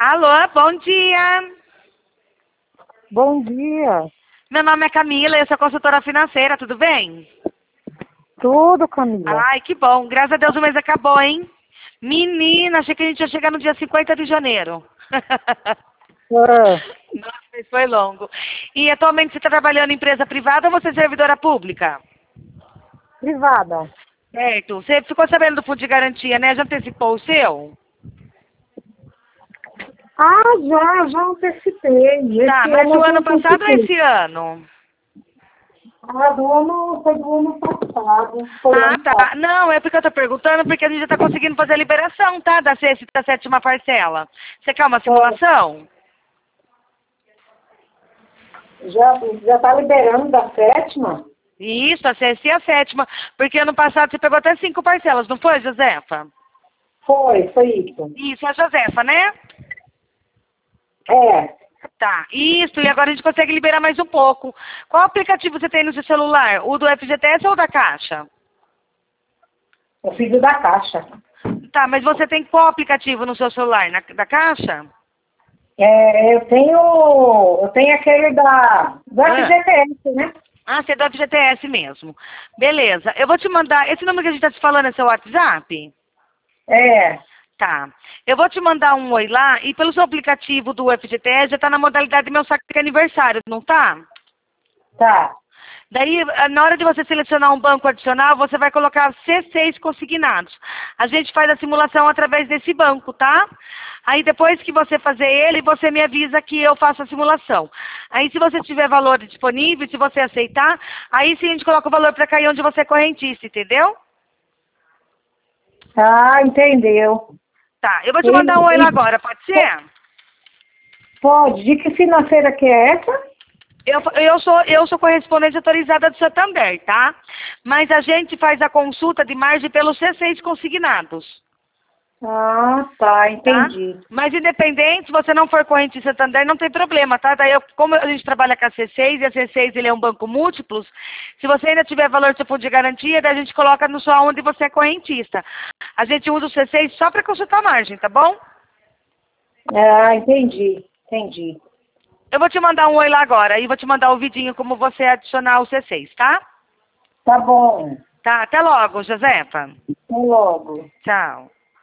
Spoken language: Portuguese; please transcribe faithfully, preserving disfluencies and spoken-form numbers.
Alô, bom dia. Bom dia. Meu nome é Camila, eu sou consultora financeira, tudo bem? Tudo, Camila. Ai, que bom. Graças a Deus o mês acabou, hein? Menina, achei que a gente ia chegar no dia cinquenta de janeiro. Ah, Nossa, mas foi longo. E atualmente você está trabalhando em empresa privada ou você é servidora pública? privada. Certo. Você ficou sabendo do fundo de garantia, né? Já antecipou o seu? Ah, já, já antecipei. Tá, Esse mas ano o eu já ano passado ou antecipei. esse ano? Ah, do ano, foi do ano passado. Foi Ah, ano tá. passado. Não, é porque eu tô perguntando, porque a gente já tá conseguindo fazer a liberação, tá? Da sexta e da sétima parcela. Você quer uma Ah, simulação? já, já tá liberando da sétima? Isso, a sexta e a sétima. Porque ano passado você pegou até cinco parcelas, não foi, Josefa? Foi, foi isso. Isso, é a Josefa, né? É, Tá, isso, e agora a gente consegue liberar mais um pouco. Qual aplicativo você tem no seu celular? O do F G T S ou da Caixa? o filho da Caixa. Tá, mas você tem qual aplicativo no seu celular? Na, da Caixa? É, eu tenho, eu tenho aquele da, do Ah. F G T S, né? Ah, você é do F G T S mesmo. Beleza. Eu vou te mandar. Esse número que a gente está te falando é seu WhatsApp? É, Tá. Eu vou te mandar um oi lá e pelo seu aplicativo do F G T S já tá na modalidade meu saque de aniversário, não tá? tá. Daí, eh, na hora de você selecionar um banco adicional, você vai colocar C seis consignados. A gente faz a simulação através desse banco, tá? Aí depois que você fazer ele, você me avisa que eu faço a simulação. Aí se você tiver valor disponível, se você aceitar, aí sim a gente coloca o valor para cair onde você é correntista, entendeu? Ah, entendeu. Tá, eu vou te mandar um oi E, lá e agora, pode ser? pode, de que financeira que é essa? Eu, eu, sou, eu sou correspondente autorizada do Santander, tá? Mas a gente faz a consulta de margem pelos C seis consignados. Ah, tá, Tá? entendi. Mas independente, se você não for corrente de Santander, não tem problema, tá? Daí, eu, como a gente trabalha com a C seis, e a C seis ele é um banco múltiplos, se você ainda tiver valor do seu fundo de garantia, daí a gente coloca no só onde você é correntista. A gente usa o C seis só para consultar a margem, tá bom? Ah, entendi, entendi. Eu vou te mandar um oi lá agora, e vou te mandar o vidinho como você adicionar o C seis, tá? Tá bom. Tá, até logo, Josefa. Até logo. Tchau.